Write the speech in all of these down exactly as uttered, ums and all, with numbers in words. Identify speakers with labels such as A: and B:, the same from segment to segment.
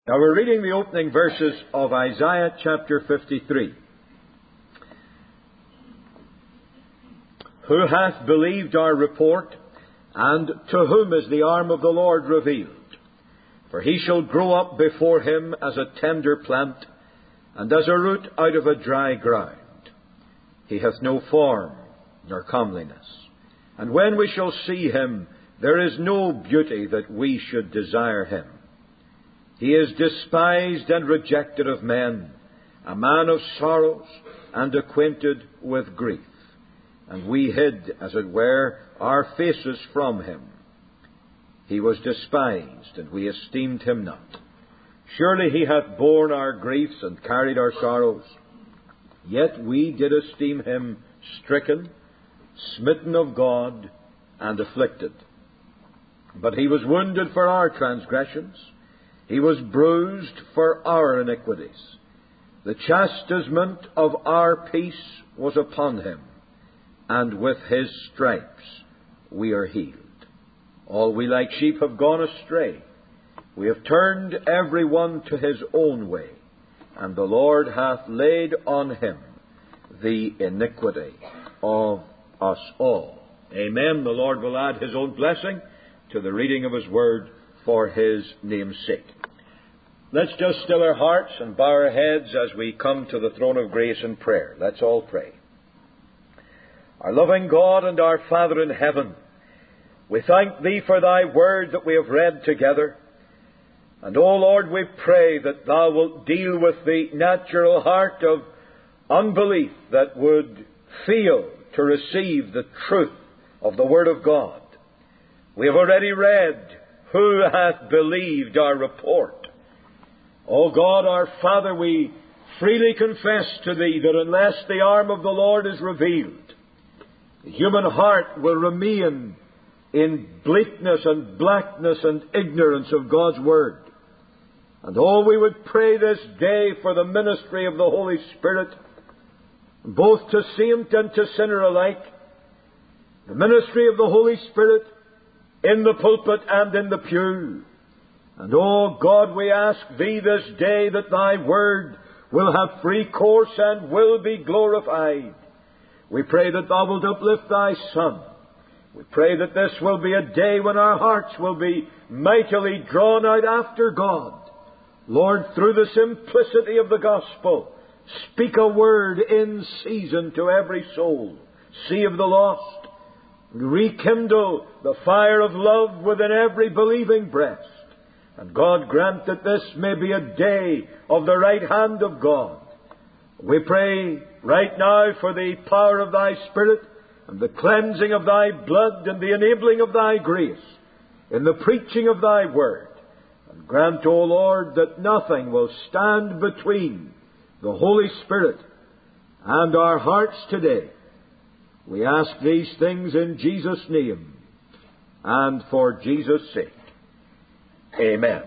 A: Now we're reading the opening verses of Isaiah chapter fifty-three. Who hath believed our report, and to whom is the arm of the Lord revealed? For he shall grow up before him as a tender plant, and as a root out of a dry ground. He hath no form nor comeliness. And when we shall see him, there is no beauty that we should desire him. He is despised and rejected of men, a man of sorrows, and acquainted with grief. And we hid, as it were, our faces from him. He was despised, and we esteemed him not. Surely he hath borne our griefs and carried our sorrows. Yet we did esteem him stricken, smitten of God, and afflicted. But he was wounded for our transgressions. He was bruised for our iniquities. The chastisement of our peace was upon him, and with his stripes we are healed. All we like sheep have gone astray. We have turned every one to his own way, and the Lord hath laid on him the iniquity of us all. Amen. The Lord will add his own blessing to the reading of his word for his name's sake. Let's just still our hearts and bow our heads as we come to the throne of grace in prayer. Let's all pray. Our loving God and our Father in heaven, we thank Thee for Thy word that we have read together. And, O Lord, we pray that Thou wilt deal with the natural heart of unbelief that would fail to receive the truth of the Word of God. We have already read, Who hath believed our report? O God, our Father, we freely confess to Thee that unless the arm of the Lord is revealed, the human heart will remain in bleakness and blackness and ignorance of God's Word. And oh, we would pray this day for the ministry of the Holy Spirit, both to saint and to sinner alike, the ministry of the Holy Spirit in the pulpit and in the pew. And oh God, we ask Thee this day that Thy Word will have free course and will be glorified. We pray that Thou wilt uplift Thy Son. We pray that this will be a day when our hearts will be mightily drawn out after God. Lord, through the simplicity of the gospel, speak a word in season to every soul. Save the lost. Rekindle the fire of love within every believing breast. And God grant that this may be a day of the right hand of God. We pray right now for the power of Thy Spirit and the cleansing of Thy blood and the enabling of Thy grace in the preaching of Thy word. And grant, O Lord, that nothing will stand between the Holy Spirit and our hearts today. We ask these things in Jesus' name and for Jesus' sake. Amen.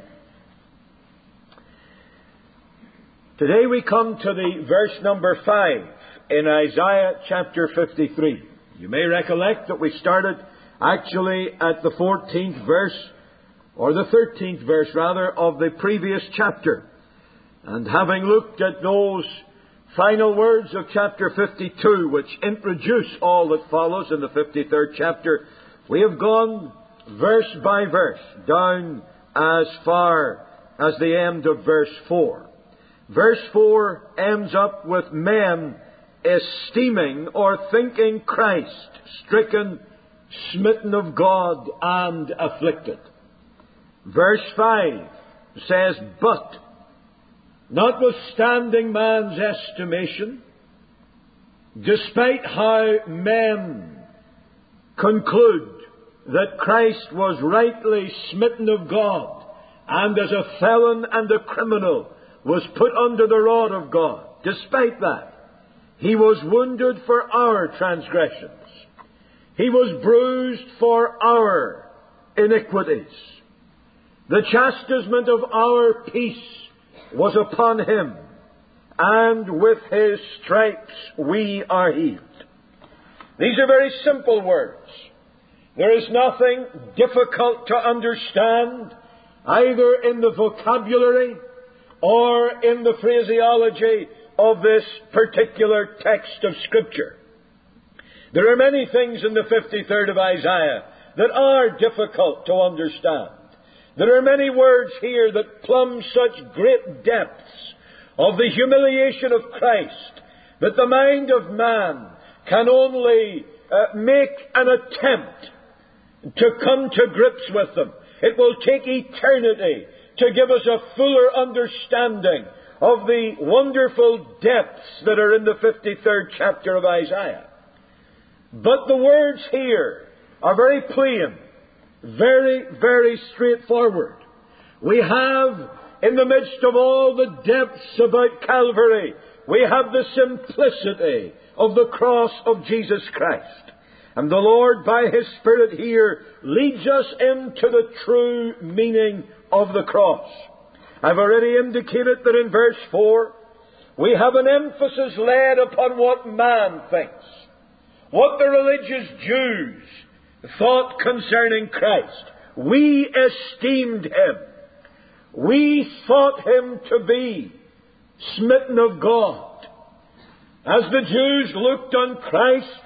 A: Today we come to the verse number five in Isaiah chapter fifty-three. You may recollect that we started actually at the fourteenth verse, or the thirteenth verse rather, of the previous chapter. And having looked at those final words of chapter fifty-two, which introduce all that follows in the fifty-third chapter, we have gone verse by verse down as far as the end of verse four. Verse four ends up with men esteeming or thinking Christ stricken, smitten of God, and afflicted. Verse five says, But, notwithstanding man's estimation, despite how men conclude that Christ was rightly smitten of God, and as a felon and a criminal was put under the rod of God, despite that, He was wounded for our transgressions. He was bruised for our iniquities. The chastisement of our peace was upon Him, and with His stripes we are healed. These are very simple words. There is nothing difficult to understand either in the vocabulary or in the phraseology of this particular text of Scripture. There are many things in the fifty-third of Isaiah that are difficult to understand. There are many words here that plumb such great depths of the humiliation of Christ that the mind of man can only uh, make an attempt to come to grips with them. It will take eternity to give us a fuller understanding of the wonderful depths that are in the fifty-third chapter of Isaiah. But the words here are very plain, very, very straightforward. We have, in the midst of all the depths about Calvary, we have the simplicity of the cross of Jesus Christ. And the Lord, by His Spirit here, leads us into the true meaning of the cross. I've already indicated that in verse four, we have an emphasis laid upon what man thinks, what the religious Jews thought concerning Christ. We esteemed Him. We thought Him to be smitten of God. As the Jews looked on Christ,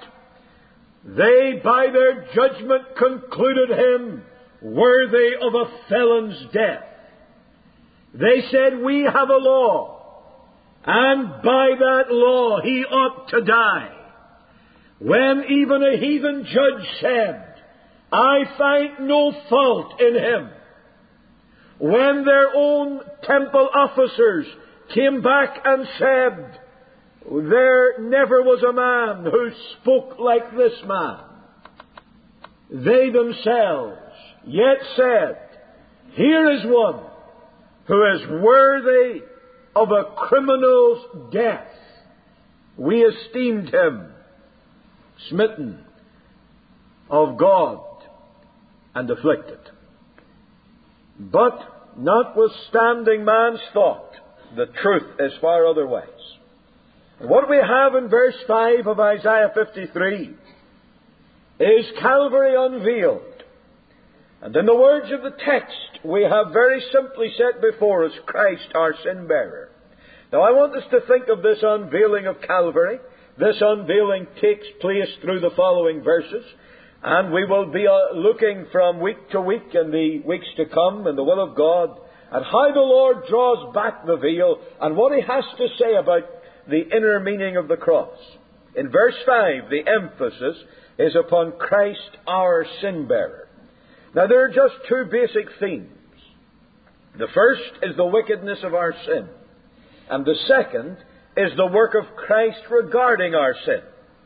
A: they by their judgment concluded Him worthy of a felon's death. They said, we have a law, and by that law He ought to die. When even a heathen judge said, I find no fault in Him. When their own temple officers came back and said, there never was a man who spoke like this man, they themselves yet said, here is one who is worthy of a criminal's death. We esteemed Him smitten of God and afflicted. But notwithstanding man's thought, the truth is far otherwise. And what we have in verse five of Isaiah fifty-three is Calvary unveiled. And in the words of the text, we have very simply set before us Christ our sin bearer. Now I want us to think of this unveiling of Calvary. This unveiling takes place through the following verses, and we will be uh, looking from week to week in the weeks to come in the will of God at how the Lord draws back the veil and what He has to say about the inner meaning of the cross. In verse five, the emphasis is upon Christ our sin bearer. Now there are just two basic themes. The first is the wickedness of our sin, and the second is the work of Christ regarding our sin.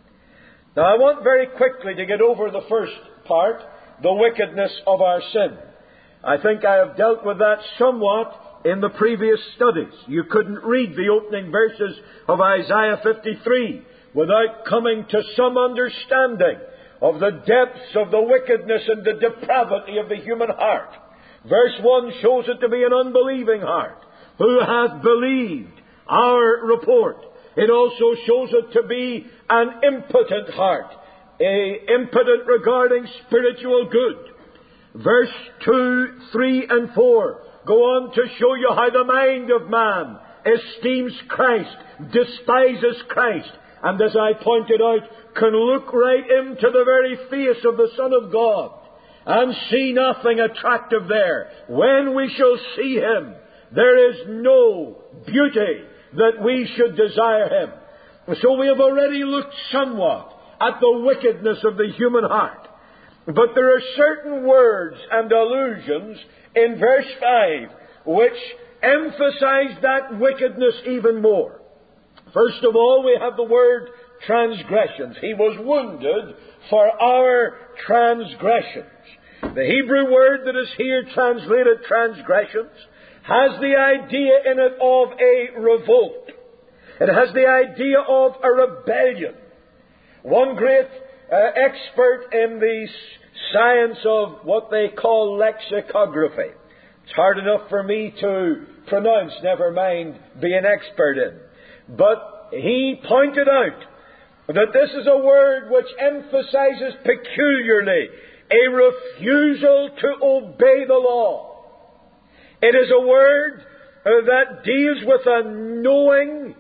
A: Now I want very quickly to get over the first part, the wickedness of our sin. I think I have dealt with that somewhat in the previous studies. You couldn't read the opening verses of Isaiah fifty-three without coming to some understanding of the depths of the wickedness and the depravity of the human heart. Verse one shows it to be an unbelieving heart. Who hath believed our report? It also shows it to be an impotent heart, a impotent regarding spiritual good. Verse two, three, and four go on to show you how the mind of man esteems Christ, despises Christ, and as I pointed out, can look right into the very face of the Son of God and see nothing attractive there. When we shall see Him, there is no beauty that we should desire Him. So we have already looked somewhat at the wickedness of the human heart. But there are certain words and allusions in verse five which emphasize that wickedness even more. First of all, we have the word transgressions. He was wounded for our transgressions. The Hebrew word that is here translated transgressions has the idea in it of a revolt. It has the idea of a rebellion. One great uh, expert in the science of what they call lexicography. It's hard enough for me to pronounce, never mind be an expert in. But he pointed out that this is a word which emphasizes peculiarly a refusal to obey the law. It is a word uh, that deals with a knowing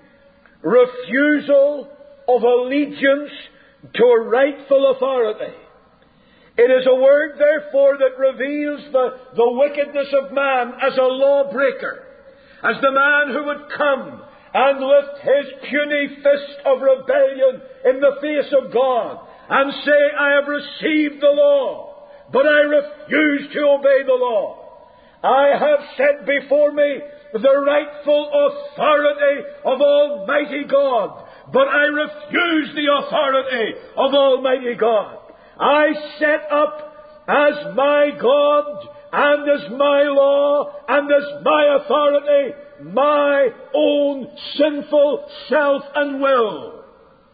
A: refusal of allegiance to a rightful authority. It is a word, therefore, that reveals the, the wickedness of man as a lawbreaker, as the man who would come and lift his puny fist of rebellion in the face of God and say, I have received the law, but I refuse to obey the law. I have set before me the rightful authority of Almighty God, but I refuse the authority of Almighty God. I set up as my God and as my law and as my authority my own sinful self and will.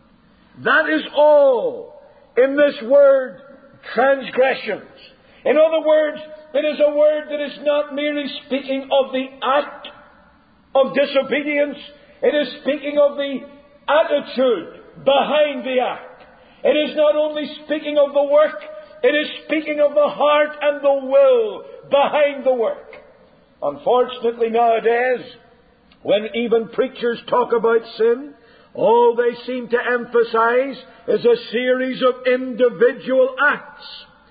A: That is all in this word transgressions. In other words, it is a word that is not merely speaking of the act of disobedience. It is speaking of the attitude behind the act. It is not only speaking of the work, it is speaking of the heart and the will behind the work. Unfortunately nowadays, when even preachers talk about sin, all they seem to emphasize is a series of individual acts.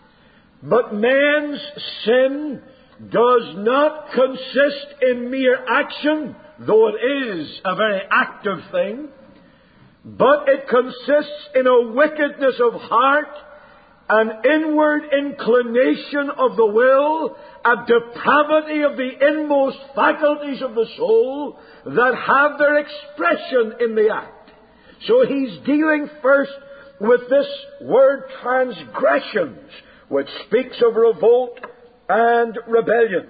A: But man's sin does not consist in mere action, though it is a very active thing, but it consists in a wickedness of heart, an inward inclination of the will, a depravity of the inmost faculties of the soul that have their expression in the act. So he's dealing first with this word transgressions, which speaks of revolt and rebellion.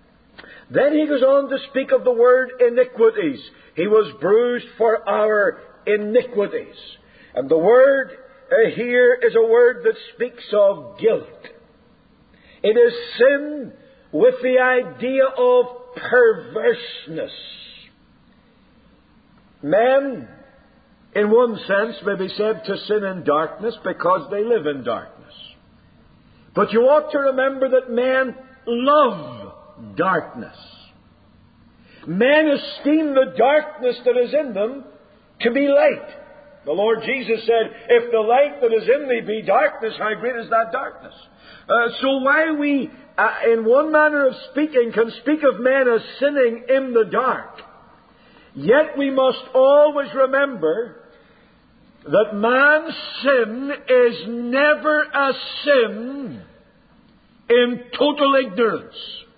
A: Then he goes on to speak of the word iniquities. He was bruised for our iniquities. And the word uh, here is a word that speaks of guilt. It is sin with the idea of perverseness. Men, in one sense, may be said to sin in darkness because they live in darkness. But you ought to remember that men love darkness. Men esteem the darkness that is in them to be light. The Lord Jesus said, if the light that is in thee be darkness, how great is that darkness? Uh, so while we, uh, in one manner of speaking, can speak of men as sinning in the dark, yet we must always remember that man's sin is never a sin in total ignorance.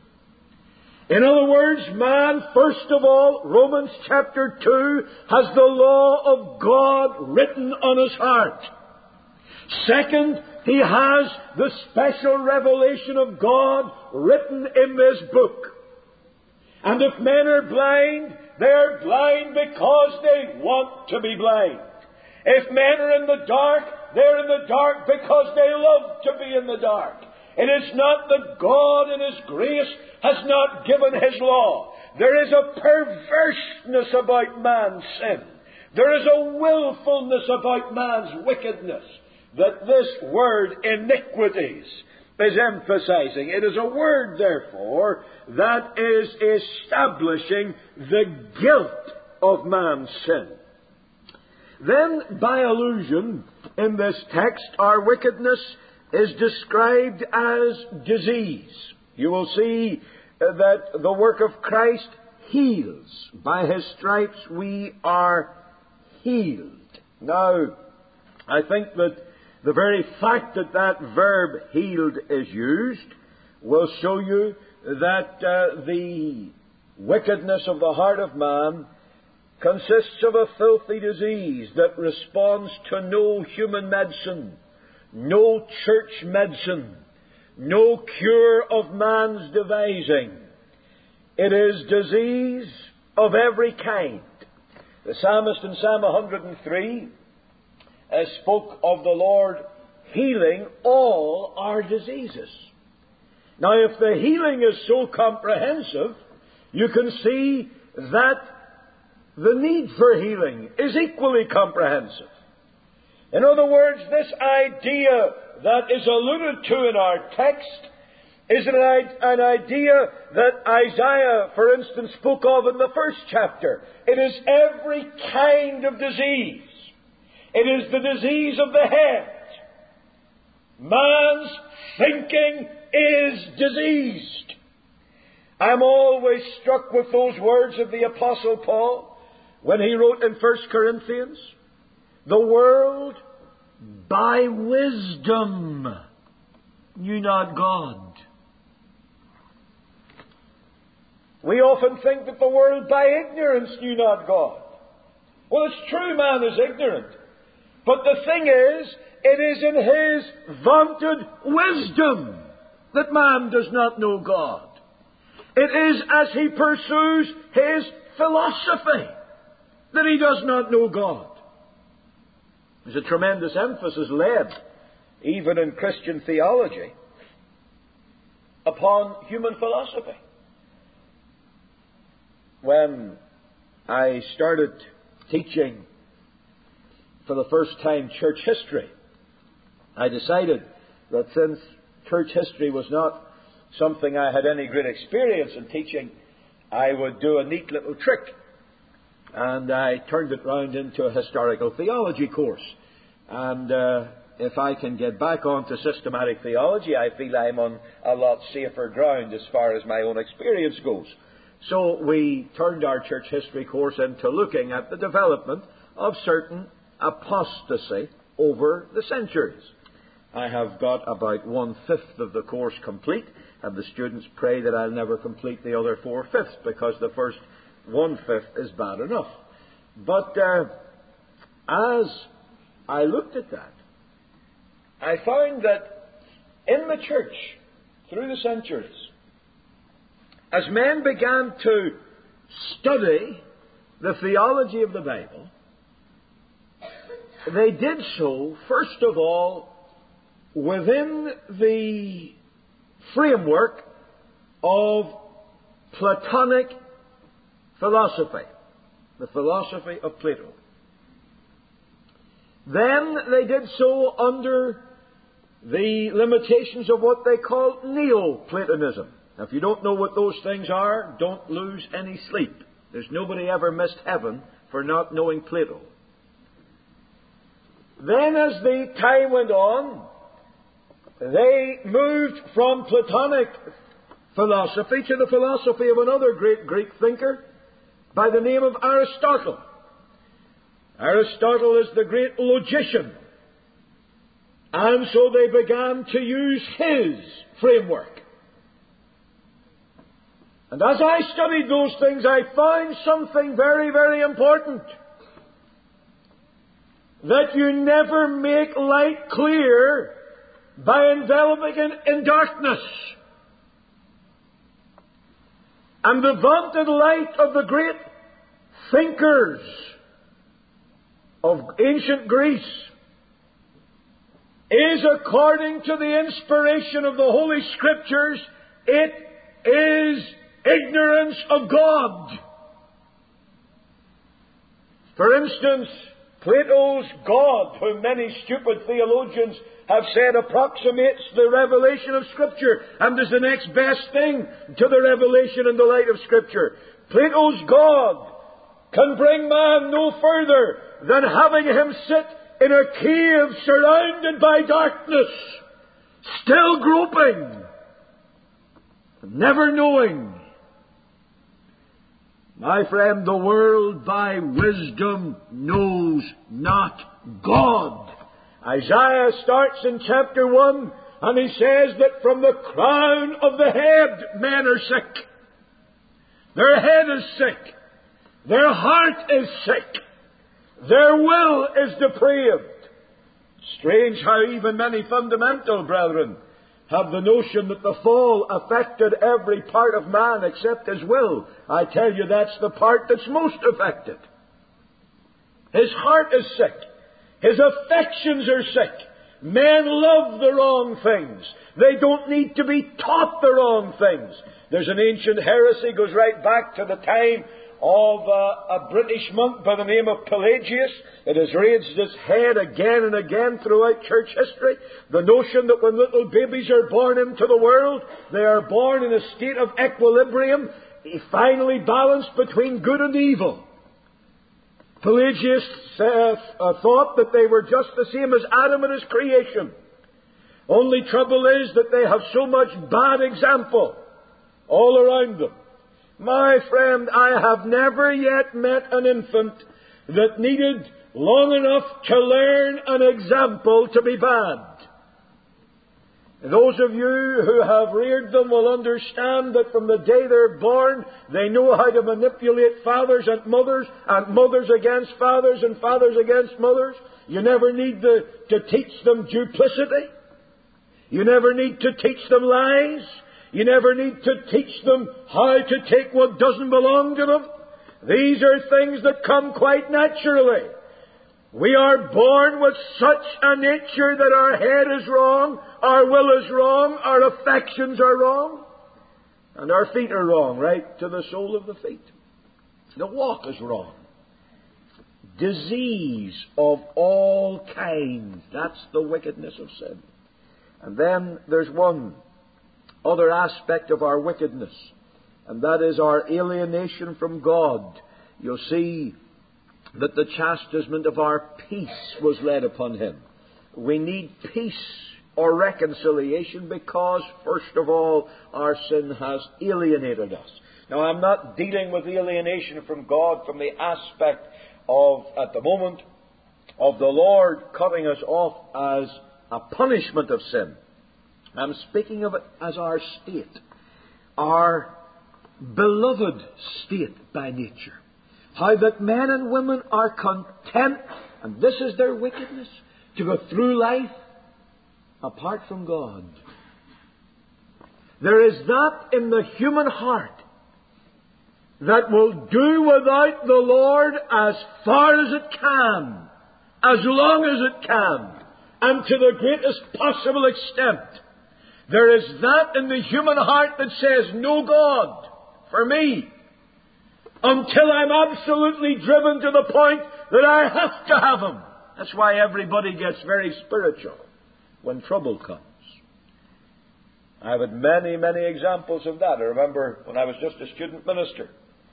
A: In other words, man, first of all, Romans chapter two, has the law of God written on his heart. Second, he has the special revelation of God written in this book. And if men are blind, they are blind because they want to be blind. If men are in the dark, they're in the dark because they love to be in the dark. It is not that God in His grace has not given His law. There is a perverseness about man's sin. There is a willfulness about man's wickedness that this word iniquities is emphasizing. It is a word, therefore, that is establishing the guilt of man's sin. Then, by allusion, in this text, our wickedness is described as disease. You will see that the work of Christ heals. By His stripes we are healed. Now, I think that the very fact that that verb healed is used will show you that uh, the wickedness of the heart of man consists of a filthy disease that responds to no human medicine, no church medicine, no cure of man's devising. It is disease of every kind. The psalmist in Psalm one hundred three uh, spoke of the Lord healing all our diseases. Now, if the healing is so comprehensive, you can see that the need for healing is equally comprehensive. In other words, this idea that is alluded to in our text is an, an idea that Isaiah, for instance, spoke of in the first chapter. It is every kind of disease. It is the disease of the head. Man's thinking is diseased. I'm always struck with those words of the Apostle Paul when he wrote in First Corinthians, "The world by wisdom knew not God." We often think that the world by ignorance knew not God. Well, it's true, man is ignorant. But the thing is, it is in his vaunted wisdom that man does not know God. It is as he pursues his philosophy that he does not know God. There's a tremendous emphasis laid, even in Christian theology, upon human philosophy. When I started teaching for the first time church history, I decided that since church history was not something I had any great experience in teaching, I would do a neat little trick. And I turned it round into a historical theology course. And uh, if I can get back onto systematic theology, I feel I'm on a lot safer ground as far as my own experience goes. So we turned our church history course into looking at the development of certain apostasy over the centuries. I have got about one-fifth of the course complete, and the students pray that I'll never complete the other four-fifths, because the first one-fifth is bad enough. But uh, as I looked at that, I found that in the church, through the centuries, as men began to study the theology of the Bible, they did so, first of all, within the framework of Platonic philosophy, the philosophy of Plato. Then they did so under the limitations of what they call Neoplatonism. Now, if you don't know what those things are, don't lose any sleep. There's nobody ever missed heaven for not knowing Plato. Then, as the time went on, they moved from Platonic philosophy to the philosophy of another great Greek thinker by the name of Aristotle. Aristotle is the great logician. And so they began to use his framework. And as I studied those things, I found something very, very important. That you never make light clear by enveloping it in darkness. And the vaunted light of the great thinkers of ancient Greece is, according to the inspiration of the Holy Scriptures, it is ignorance of God. For instance, Plato's God, whom many stupid theologians have said approximates the revelation of Scripture and is the next best thing to the revelation in the light of Scripture. Plato's God can bring man no further than having him sit in a cave surrounded by darkness, still groping, never knowing. My friend, the world by wisdom knows not God. Isaiah starts in chapter one, and he says that from the crown of the head men are sick. Their head is sick. Their heart is sick. Their will is depraved. Strange how even many fundamental brethren have the notion that the fall affected every part of man except his will. I tell you, that's the part that's most affected. His heart is sick. His affections are sick. Men love the wrong things. They don't need to be taught the wrong things. There's an ancient heresy, goes right back to the time of uh, a British monk by the name of Pelagius. It has raised its head again and again throughout church history. The notion that when little babies are born into the world, they are born in a state of equilibrium, finally balanced between good and evil. Pelagius uh, uh, thought that they were just the same as Adam and his creation. Only trouble is that they have so much bad example all around them. My friend, I have never yet met an infant that needed long enough to learn an example to be bad. Those of you who have reared them will understand that from the day they're born, they know how to manipulate fathers and mothers, and mothers against fathers, and fathers against mothers. You never need to, to teach them duplicity. You never need to teach them lies. You never need to teach them how to take what doesn't belong to them. These are things that come quite naturally. We are born with such a nature that our head is wrong, our will is wrong, our affections are wrong, and our feet are wrong, right to the sole of the feet. The walk is wrong. Disease of all kinds. That's the wickedness of sin. And then there's one other aspect of our wickedness, and that is our alienation from God. You'll see that the chastisement of our peace was laid upon Him. We need peace or reconciliation because, first of all, our sin has alienated us. Now, I'm not dealing with alienation from God from the aspect of, at the moment, of the Lord cutting us off as a punishment of sin. I'm speaking of it as our state, our beloved state by nature. How that men and women are content, and this is their wickedness, to go through life apart from God. There is that in the human heart that will do without the Lord as far as it can, as long as it can, and to the greatest possible extent. There is that in the human heart that says, no God for me, until I'm absolutely driven to the point that I have to have Him. That's why everybody gets very spiritual when trouble comes. I've had many, many examples of that. I remember when I was just a student minister,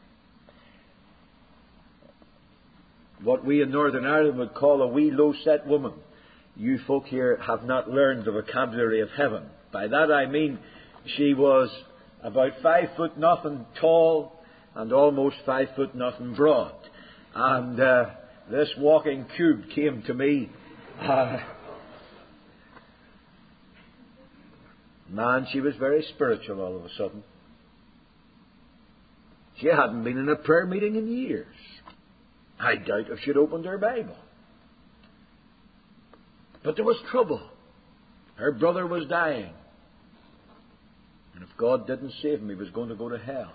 A: what we in Northern Ireland would call a wee low-set woman. You folk here have not learned the vocabulary of heaven. By that I mean she was about five foot nothing tall and almost five foot nothing broad. And uh, this walking cube came to me. Uh, man, she was very spiritual all of a sudden. She hadn't been in a prayer meeting in years. I doubt if she'd opened her Bible. But there was trouble. Her brother was dying. And if God didn't save him, he was going to go to hell.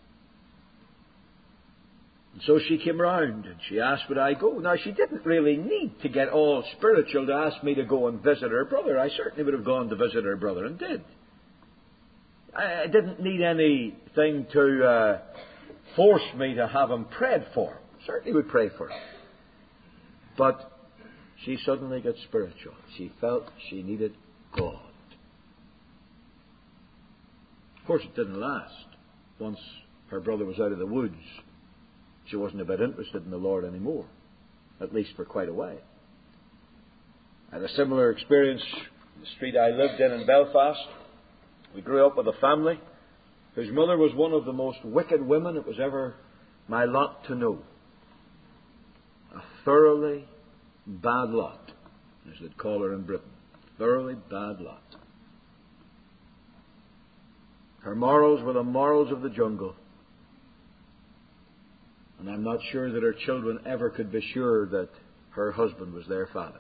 A: And so she came round and she asked, would I go? Now, she didn't really need to get all spiritual to ask me to go and visit her brother. I certainly would have gone to visit her brother and did. I didn't need anything to uh, force me to have him prayed for. Certainly would pray for him. But she suddenly got spiritual. She felt she needed God. Of course, it didn't last. Once her brother was out of the woods, she wasn't a bit interested in the Lord anymore, at least for quite a while. I had a similar experience in the street I lived in in Belfast. We grew up with a family whose mother was one of the most wicked women it was ever my lot to know. A thoroughly bad lot, as they'd call her in Britain. Thoroughly bad lot. Her morals were the morals of the jungle. And I'm not sure that her children ever could be sure that her husband was their father.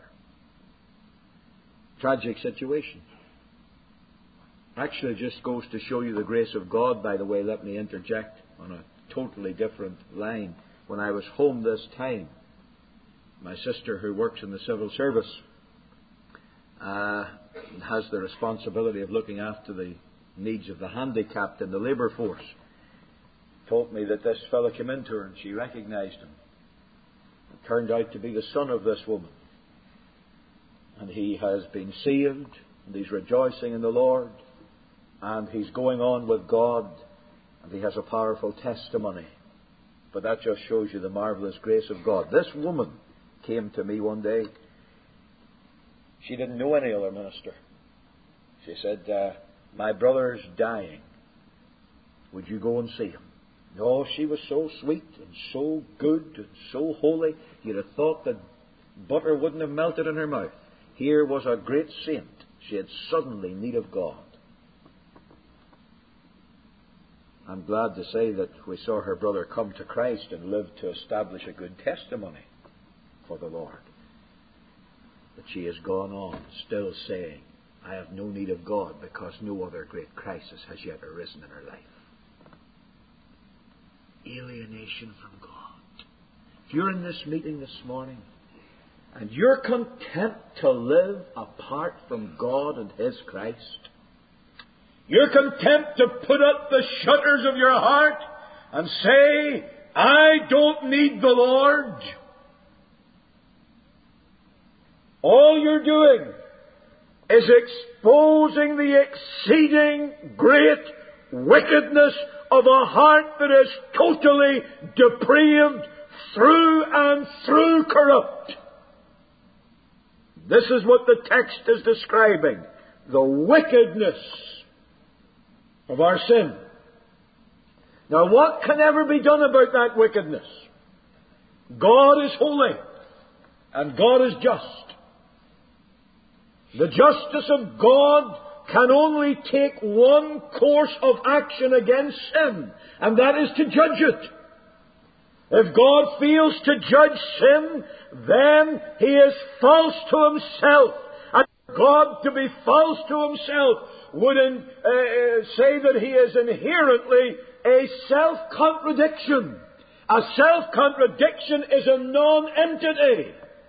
A: Tragic situation. Actually, it just goes to show you the grace of God. By the way, let me interject on a totally different line. When I was home this time, my sister, who works in the civil service, uh, has the responsibility of looking after the needs of the handicapped in the labour force. told me that this fellow came into her and she recognized him. It turned out to be the son of this woman. And he has been saved, and he's rejoicing in the Lord, and he's going on with God, and he has a powerful testimony. But that just shows you the marvelous grace of God. This woman came to me one day. She didn't know any other minister. She said, uh, my brother's dying. Would you go and see him? No, she was so sweet and so good and so holy, you'd have thought that butter wouldn't have melted in her mouth. Here was a great saint. She had suddenly need of God. I'm glad to say that we saw her brother come to Christ and live to establish a good testimony for the Lord. But she has gone on, still saying, I have no need of God because no other great crisis has yet arisen in her life. Alienation from God. If you're in this meeting this morning and you're content to live apart from God and His Christ, you're content to put up the shutters of your heart and say, I don't need the Lord. All you're doing is exposing the exceeding great wickedness of a heart that is totally depraved, through and through corrupt. This is what the text is describing. The wickedness of our sin. Now, what can ever be done about that wickedness? God is holy, and God is just. The justice of God can only take one course of action against sin, and that is to judge it. If God fails to judge sin, then He is false to Himself. And God, to be false to Himself, would in, uh, say that He is inherently a self-contradiction. A self-contradiction is a non-entity.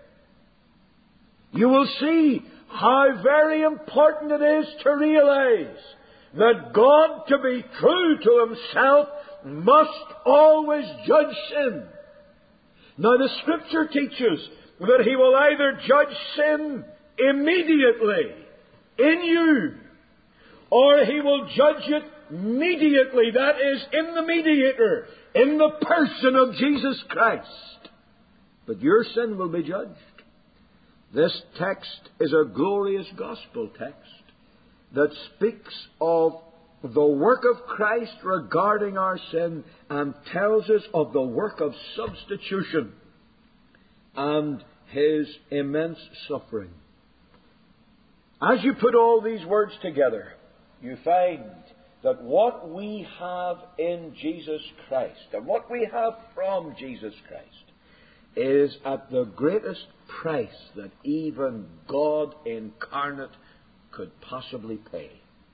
A: You will see how very important it is to realize that God, to be true to Himself, must always judge sin. Now, the Scripture teaches that He will either judge sin immediately in you, or He will judge it mediately, that is, in the mediator, in the person of Jesus Christ. But your sin will be judged. This text is a glorious gospel text that speaks of the work of Christ regarding our sin and tells us of the work of substitution and His immense suffering. As you put all these words together, you find that what we have in Jesus Christ and what we have from Jesus Christ is at the greatest price that even God incarnate could possibly pay.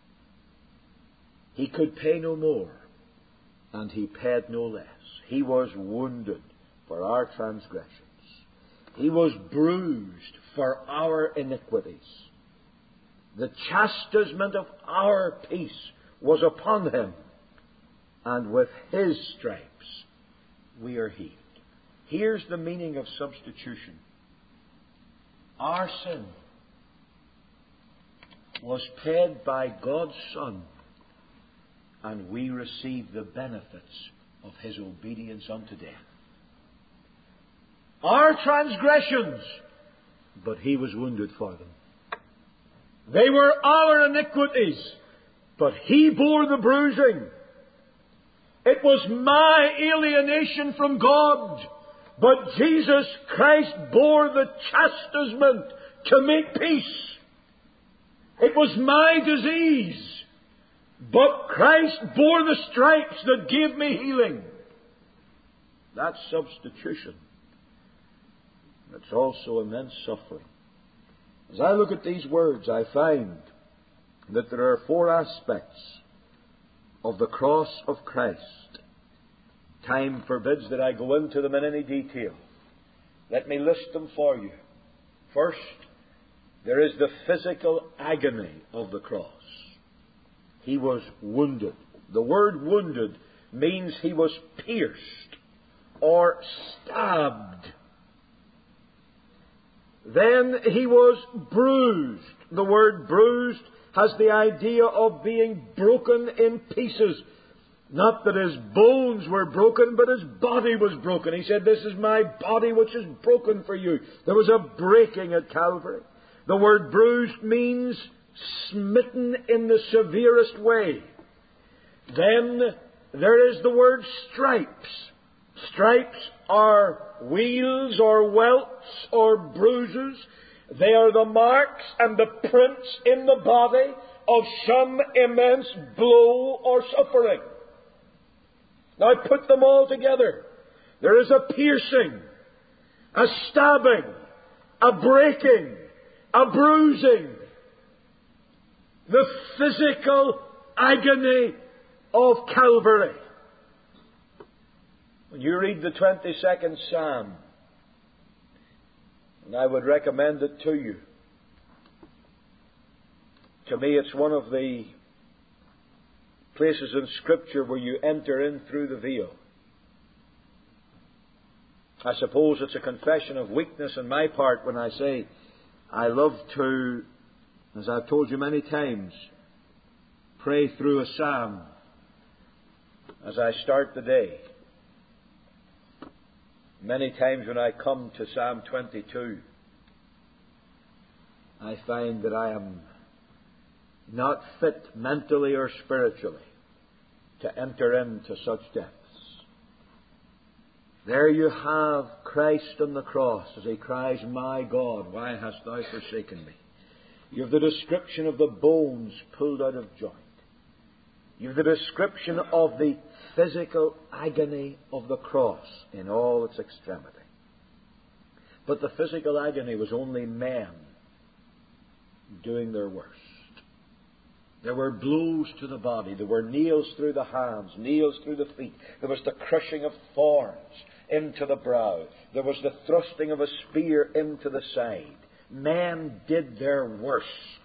A: He could pay no more, and He paid no less. He was wounded for our transgressions. He was bruised for our iniquities. The chastisement of our peace was upon Him, and with His stripes we are healed. Here's the meaning of substitution. Our sin was paid by God's Son, and we receive the benefits of His obedience unto death. Our transgressions, but He was wounded for them. They were our iniquities, but He bore the bruising. It was my alienation from God, but Jesus Christ bore the chastisement to make peace. It was my disease, but Christ bore the stripes that gave me healing. That's substitution. It's also immense suffering. As I look at these words, I find that there are four aspects of the cross of Christ. Time forbids that I go into them in any detail. Let me list them for you. First, there is the physical agony of the cross. He was wounded. The word wounded means he was pierced or stabbed. Then he was bruised. The word bruised has the idea of being broken in pieces. Not that his bones were broken, but his body was broken. He said, "This is my body which is broken for you." There was a breaking at Calvary. The word bruised means smitten in the severest way. Then there is the word stripes. Stripes are weals or welts or bruises. They are the marks and the prints in the body of some immense blow or suffering. Now put them all together. There is a piercing, a stabbing, a breaking, a bruising. The physical agony of Calvary. When you read the twenty-second Psalm, and I would recommend it to you. To me, it's one of the places in Scripture where you enter in through the veil. I suppose it's a confession of weakness on my part when I say I love to, as I've told you many times, pray through a psalm as I start the day. Many times when I come to Psalm twenty-two, I find that I am not fit mentally or spiritually to enter into such depths. There you have Christ on the cross as he cries, "My God, why hast thou forsaken me?" You have the description of the bones pulled out of joint. You have the description of the physical agony of the cross in all its extremity. But the physical agony was only men doing their worst. There were blows to the body. There were nails through the hands, nails through the feet. There was the crushing of thorns into the brow. There was the thrusting of a spear into the side. Men did their worst.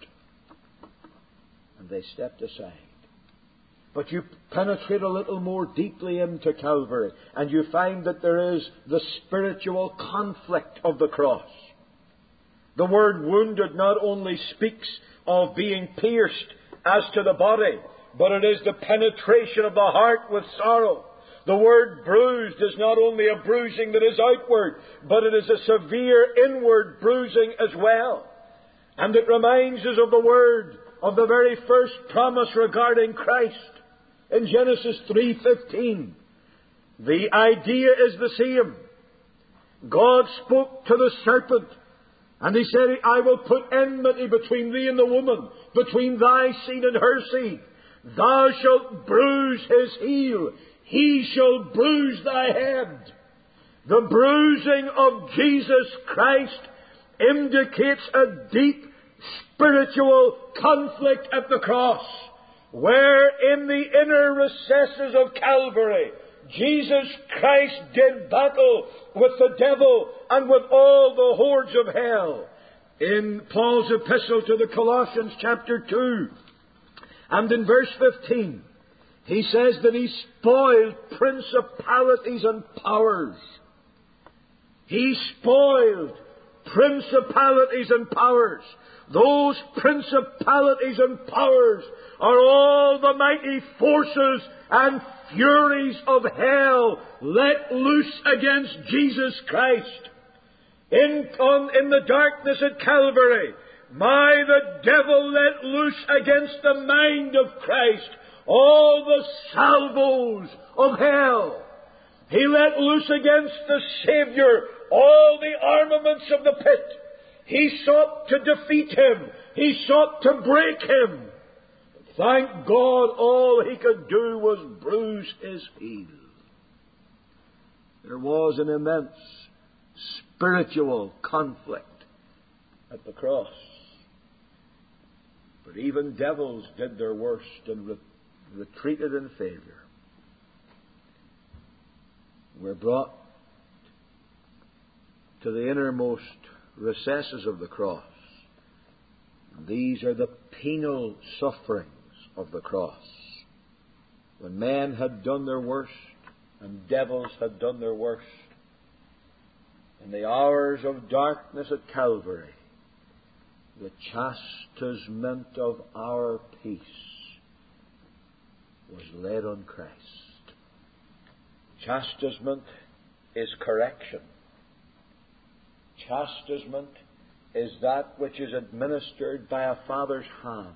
A: And they stepped aside. But you penetrate a little more deeply into Calvary, and you find that there is the spiritual conflict of the cross. The word wounded not only speaks of being pierced as to the body, but it is the penetration of the heart with sorrow. The word bruised is not only a bruising that is outward, but it is a severe inward bruising as well. And it reminds us of the word of the very first promise regarding Christ. In Genesis three fifteen, the idea is the same. God spoke to the serpent, and he said, "I will put enmity between thee and the woman, between thy seed and her seed. Thou shalt bruise his heel, he shall bruise thy head." The bruising of Jesus Christ indicates a deep spiritual conflict at the cross, where in the inner recesses of Calvary, Jesus Christ did battle with the devil and with all the hordes of hell. In Paul's epistle to the Colossians chapter two and in verse fifteen, he says that he spoiled principalities and powers. He spoiled principalities and powers. Those principalities and powers are all the mighty forces and furies of hell let loose against Jesus Christ. In, on, in the darkness at Calvary, my, the devil let loose against the mind of Christ all the salvos of hell. He let loose against the Savior all the armaments of the pit. He sought to defeat him. He sought to break him. But thank God, all he could do was bruise his heel. There was an immense spiritual conflict at the cross. But even devils did their worst and re- retreated in failure. Were brought to the innermost recesses of the cross. And these are the penal sufferings of the cross. when men had done their worst and devils had done their worst, in the hours of darkness at Calvary, the chastisement of our peace was laid on Christ. Chastisement is correction. Chastisement is that which is administered by a father's hand.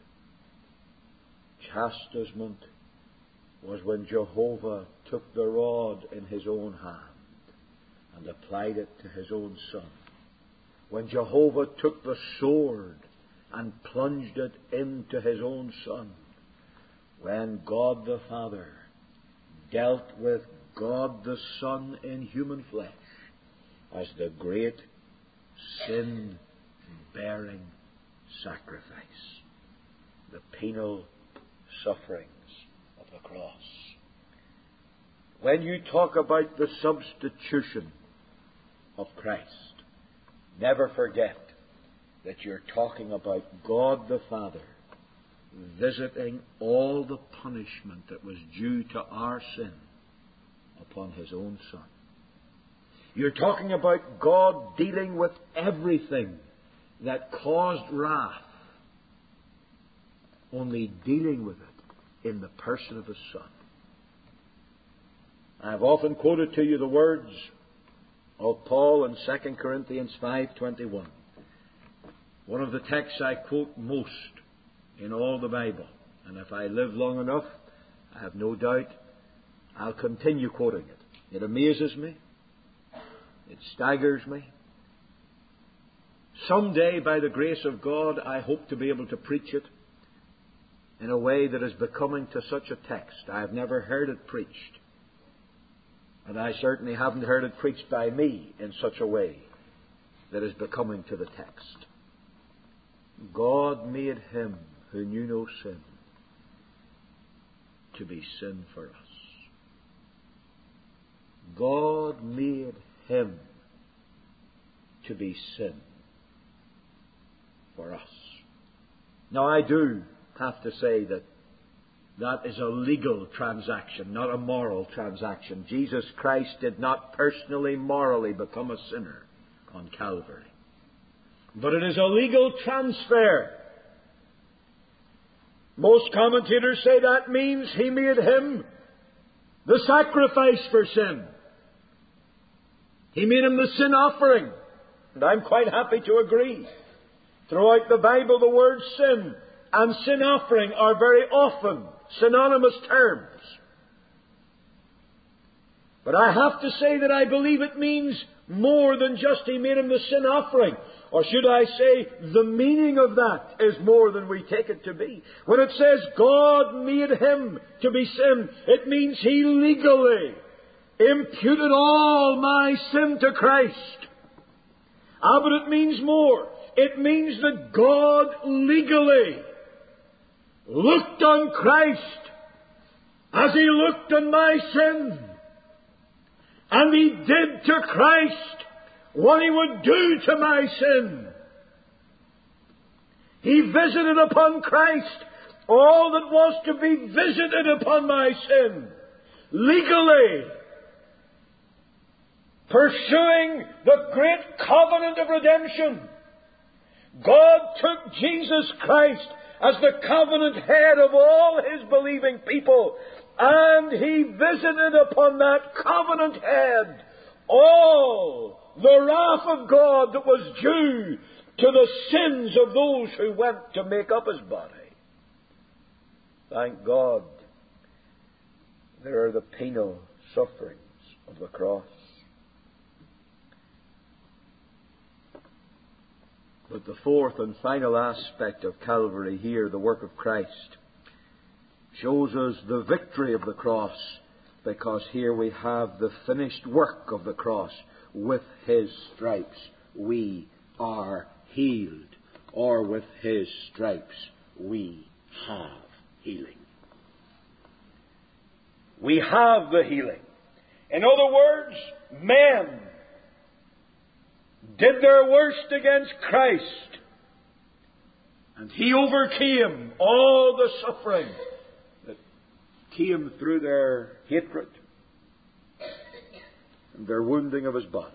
A: Chastisement was when Jehovah took the rod in his own hand and applied it to his own son. When Jehovah took the sword and plunged it into his own son. When God the Father dealt with God the Son in human flesh as the great sin-bearing sacrifice, the penal sufferings of the cross. When you talk about the substitution of Christ, never forget that you're talking about God the Father visiting all the punishment that was due to our sin upon his own Son. You're talking about God dealing with everything that caused wrath, only dealing with it in the person of his Son. I've often quoted to you the words of Paul in Second Corinthians five twenty-one. One of the texts I quote most in all the Bible. And if I live long enough, I have no doubt I'll continue quoting it. It amazes me. It staggers me. Someday, by the grace of God, I hope to be able to preach it in a way that is becoming to such a text. I have never heard it preached. And I certainly haven't heard it preached by me in such a way that is becoming to the text. God made him who knew no sin to be sin for us. God made him to be sin for us. Now, I do have to say that that is a legal transaction, not a moral transaction. Jesus Christ did not personally, morally become a sinner on Calvary. But it is a legal transfer. Most commentators say that means he made him the sacrifice for sin. He made him the sin offering. And I'm quite happy to agree. Throughout the Bible, the words sin and sin offering are very often synonymous terms. But I have to say that I believe it means more than just he made him the sin offering. Or should I say, the meaning of that is more than we take it to be. When it says God made him to be sin, it means he legally imputed all my sin to Christ. Ah, but it means more. It means that God legally looked on Christ as he looked on my sin. And he did to Christ what he would do to my sin. He visited upon Christ all that was to be visited upon my sin. Legally. Pursuing the great covenant of redemption. God took Jesus Christ as the covenant head of all his believing people, and he visited upon that covenant head all the wrath of God that was due to the sins of those who went to make up his body. Thank God, there are the penal sufferings of the cross. But the fourth and final aspect of Calvary here, the work of Christ, shows us the victory of the cross, because here we have the finished work of the cross. With his stripes we are healed, or with his stripes we have healing. We have the healing. In other words, men did their worst against Christ, and he overcame all the suffering that came through their hatred and their wounding of his body.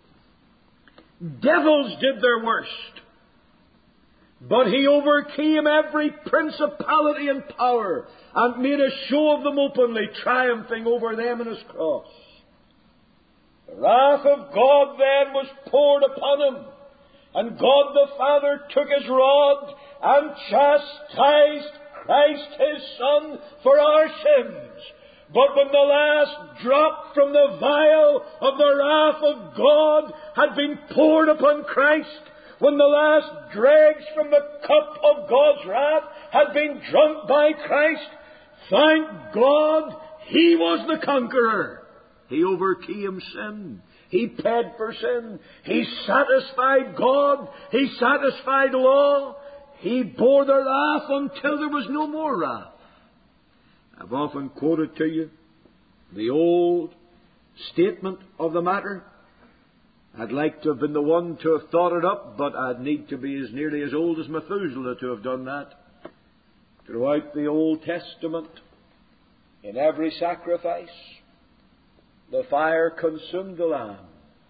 A: Devils did their worst, but he overcame every principality and power and made a show of them openly, triumphing over them in his cross. The wrath of God then was poured upon him, and God the Father took his rod and chastised Christ his Son for our sins. But when the last drop from the vial of the wrath of God had been poured upon Christ, when the last dregs from the cup of God's wrath had been drunk by Christ, thank God, He was the conqueror. He overcame sin. He paid for sin. He satisfied God. He satisfied law. He bore the wrath until there was no more wrath. I've often quoted to you the old statement of the matter. I'd like to have been the one to have thought it up, but I'd need to be as nearly as old as Methuselah to have done that. Throughout the Old Testament, in every sacrifice, the fire consumed the lamb.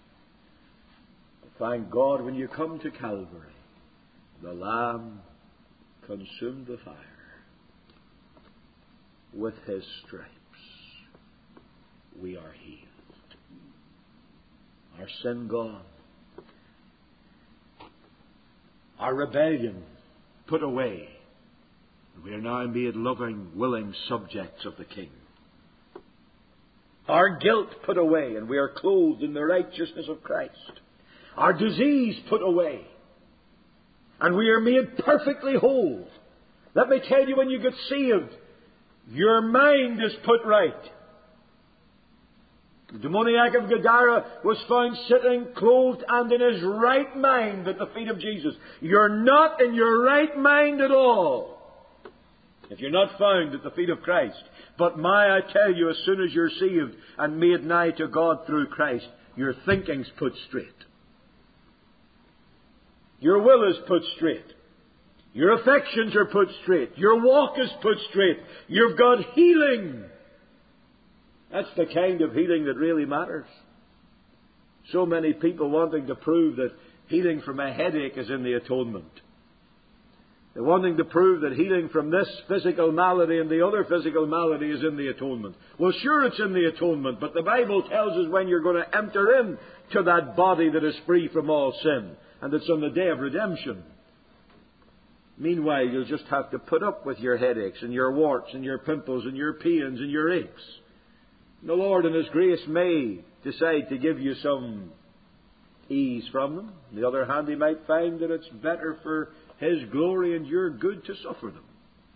A: But thank God, when you come to Calvary, the lamb consumed the fire. With his stripes we are healed. Our sin gone. Our rebellion put away. We are now made loving, willing subjects of the King. Our guilt put away, and we are clothed in the righteousness of Christ. Our disease put away, and we are made perfectly whole. Let me tell you, when you get saved, your mind is put right. The demoniac of Gadara was found sitting clothed and in his right mind at the feet of Jesus. You're not in your right mind at all if you're not found at the feet of Christ. But my, I tell you, as soon as you're saved and made nigh to God through Christ, your thinking's put straight. Your will is put straight. Your affections are put straight. Your walk is put straight. You've got healing. That's the kind of healing that really matters. So many people wanting to prove that healing from a headache is in the atonement. They're wanting to prove that healing from this physical malady and the other physical malady is in the atonement. Well, sure, it's in the atonement, but the Bible tells us when you're going to enter into that body that is free from all sin, and it's on the day of redemption. Meanwhile, you'll just have to put up with your headaches and your warts and your pimples and your pains and your aches. The Lord in His grace may decide to give you some ease from them. On the other hand, He might find that it's better for His glory and your good to suffer them.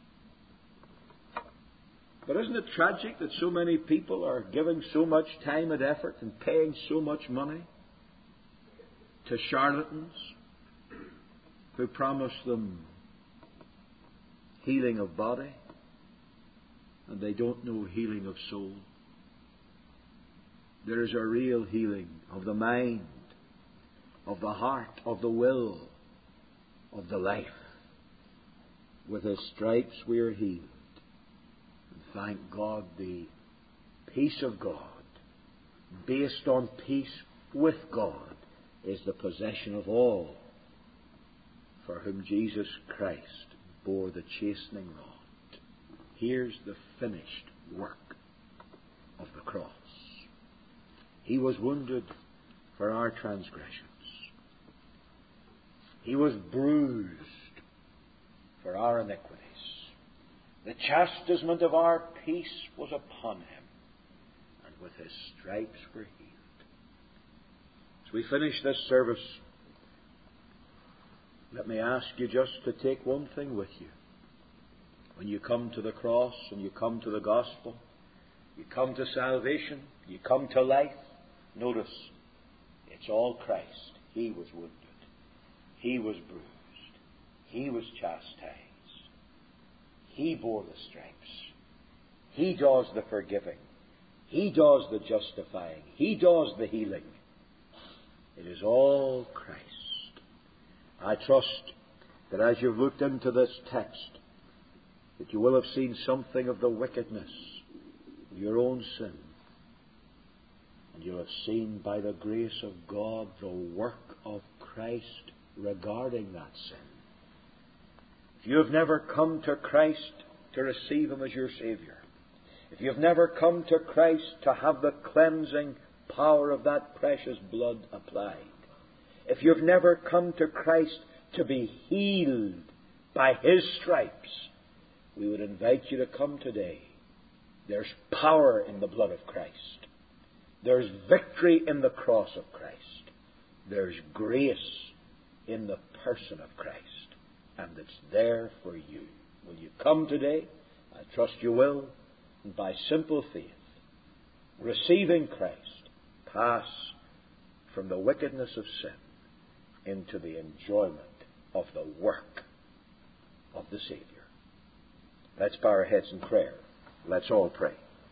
A: But isn't it tragic that so many people are giving so much time and effort and paying so much money to charlatans who promise them healing of body, and they don't know healing of soul? There is a real healing of the mind, of the heart, of the will, of the life. With His stripes we are healed. And thank God, the peace of God, based on peace with God, is the possession of all for whom Jesus Christ bore the chastening rod. Here's the finished work of the cross. He was wounded for our transgressions. He was bruised for our iniquities. The chastisement of our peace was upon Him, and with His stripes we're healed. As we finish this service, let me ask you just to take one thing with you. When you come to the cross and you come to the gospel, you come to salvation, you come to life, notice, it's all Christ. He was wounded. He was bruised. He was chastised. He bore the stripes. He does the forgiving. He does the justifying. He does the healing. It is all Christ. I trust that as you've looked into this text, that you will have seen something of the wickedness
B: your own sin. And you'll have seen by the grace of God the work of Christ regarding that sin. If you have never come to Christ to receive Him as your Saviour, if you have never come to Christ to have the cleansing power of that precious blood applied, if you have never come to Christ to be healed by His stripes, we would invite you to come today. There's power in the blood of Christ. There's victory in the cross of Christ. There's grace in the person of Christ. And it's there for you. Will you come today? I trust you will. And by simple faith, receiving Christ, pass from the wickedness of sin into the enjoyment of the work of the Saviour. Let's bow our heads in prayer. Let's all pray.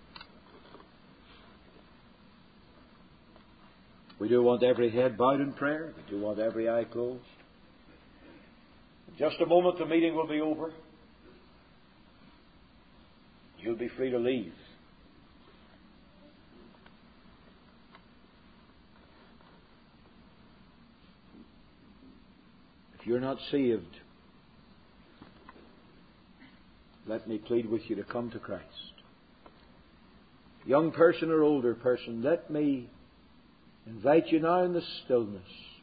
B: We do want every head bowed in prayer. We do want every eye closed. In just a moment, the meeting will be over. You'll be free to leave. If you're not saved, let me plead with you to come to Christ. Young person or older person, let me invite you now in the stillness.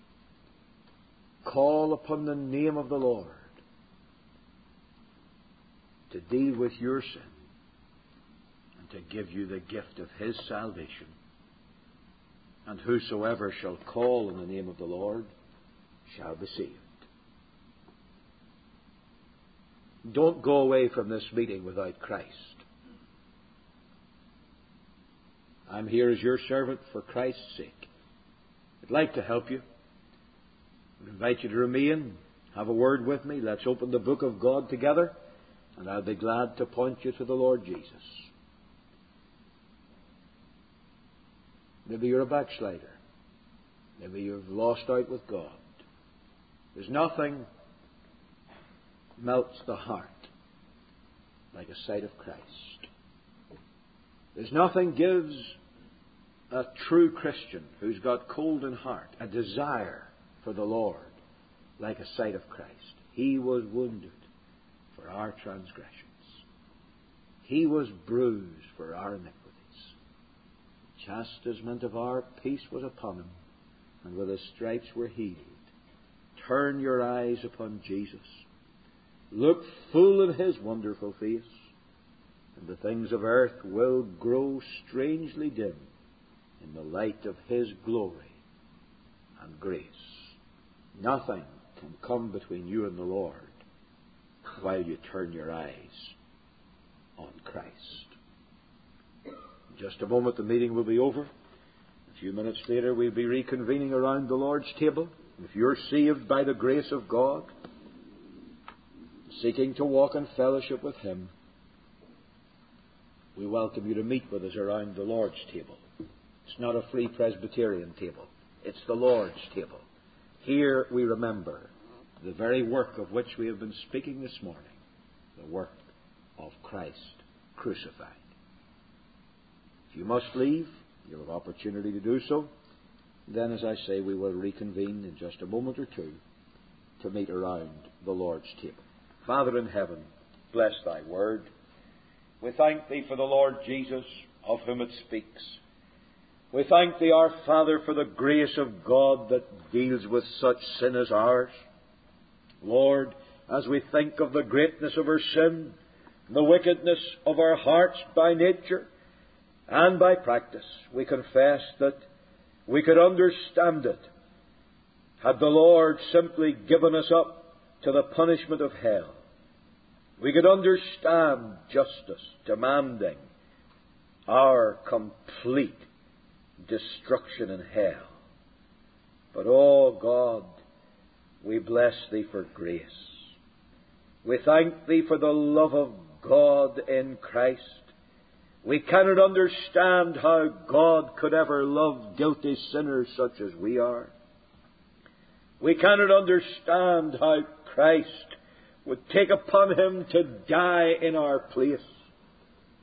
B: Call upon the name of the Lord to deal with your sin and to give you the gift of His salvation. And whosoever shall call on the name of the Lord shall be saved. Don't go away from this meeting without Christ. I'm here as your servant for Christ's sake. I'd like to help you. I invite you to remain, have a word with me. Let's open the book of God together, and I'll be glad to point you to the Lord Jesus. Maybe you're a backslider. Maybe you've lost out with God. There's nothing melts the heart like a sight of Christ. There's nothing gives a true Christian who's got cold in heart a desire for the Lord like a sight of Christ. He was wounded for our transgressions. He was bruised for our iniquities. The chastisement of our peace was upon Him, and with His stripes we're healed. Turn your eyes upon Jesus. Look full in His wonderful face, and the things of earth will grow strangely dim in the light of His glory and grace. Nothing can come between you and the Lord while you turn your eyes on Christ. In just a moment the meeting will be over. A few minutes later we'll be reconvening around the Lord's table. If you're saved by the grace of God, seeking to walk in fellowship with Him, we welcome you to meet with us around the Lord's table. It's not a free Presbyterian table. It's the Lord's table. Here we remember the very work of which we have been speaking this morning, the work of Christ crucified. If you must leave, you'll have opportunity to do so. Then, as I say, we will reconvene in just a moment or two to meet around the Lord's table. Father in heaven, bless Thy word. We thank Thee for the Lord Jesus, of whom it speaks. We thank Thee, our Father, for the grace of God that deals with such sin as ours. Lord, as we think of the greatness of our sin, the wickedness of our hearts by nature and by practice, we confess that we could understand it had the Lord simply given us up to the punishment of hell. We could understand justice demanding our complete destruction in hell. But, oh God, we bless Thee for grace. We thank Thee for the love of God in Christ. We cannot understand how God could ever love guilty sinners such as we are. We cannot understand how Christ would take upon Him to die in our place.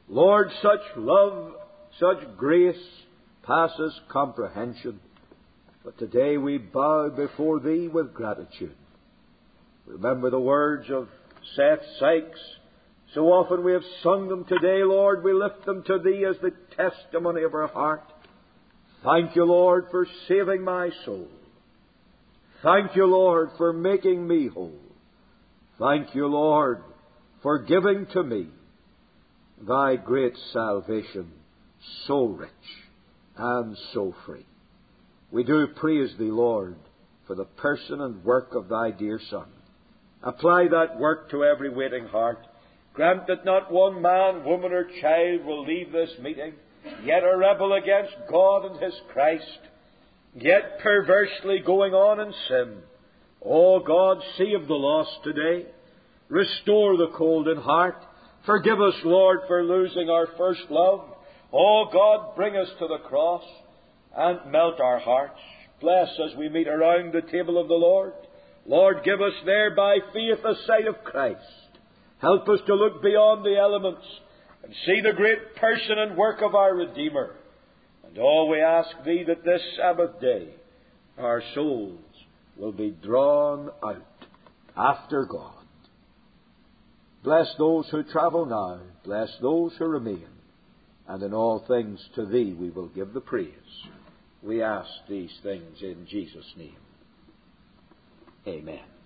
B: Lord, such love, such grace passes comprehension. But today we bow before Thee with gratitude. Remember the words of Seth Sykes. So often we have sung them. Today, Lord, we lift them to Thee as the testimony of our heart. Thank You, Lord, for saving my soul. Thank You, Lord, for making me whole. Thank You, Lord, for giving to me Thy great salvation, so rich and so free. We do praise Thee, Lord, for the person and work of Thy dear Son. Apply that work to every waiting heart. Grant that not one man, woman, or child will leave this meeting, yet a rebel against God and His Christ, yet perversely going on in sin. O God, save the lost today. Restore the cold in heart. Forgive us, Lord, for losing our first love. O God, bring us to the cross and melt our hearts. Bless as we meet around the table of the Lord. Lord, give us there by faith a sight of Christ. Help us to look beyond the elements and see the great person and work of our Redeemer. And all we ask Thee that this Sabbath day our souls will be drawn out after God. Bless those who travel now. Bless those who remain. And in all things to Thee we will give the praise. We ask these things in Jesus' name. Amen.